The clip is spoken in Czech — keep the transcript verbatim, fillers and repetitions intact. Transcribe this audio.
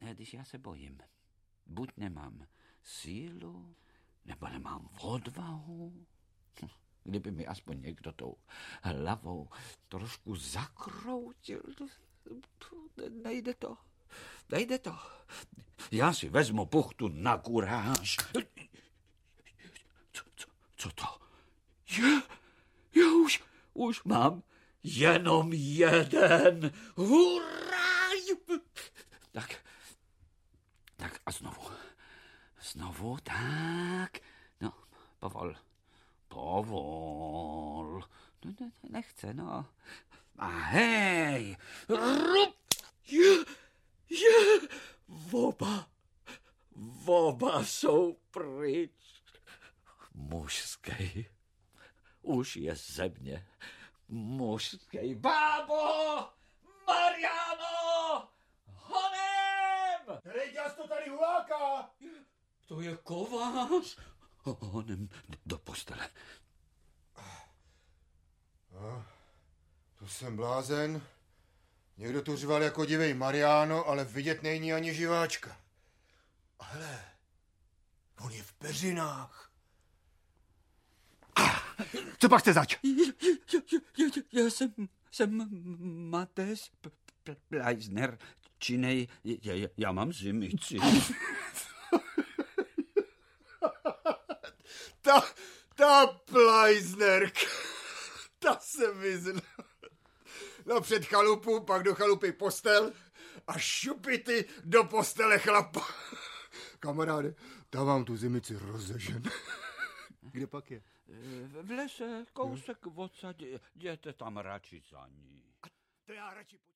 když já se bojím. Buď nemám sílu, nebo nemám odvahu. Kdyby mi aspoň někdo tou hlavou trošku zakroutil, nejde to, nejde to. Já si vezmu puchtu na kuráž. Co, co, co to? Je, já už, už mám jenom jeden. Hurá! Tak, tak a znovu, znovu, tak, no, povol, povol, no, ne, nechce, no, a hej, rup, je, je, oba, oba jsou pryč, mužský, už je ze mě, mužský, bábo, Mariano, honem! Rejďas to tady huláka! To je kovář. Honem do postele. A, to jsem blázen. Někdo tu řval jako divej Mariano, ale vidět není ani živáčka. A hele, on je v peřinách. Co pak jste zač? Já jsem, jsem Mateš Pleisner, činej, já, já mám zimici. ta, ta Pleisnerka, ta se vyzna. Napřed chalupu, pak do chalupy postel a šupity do postele chlapa. Kamaráde, tam vám tu zimici rozežen. Kde pak je? V lese, kousek odsaď, jděte tam radši za ní. To já radši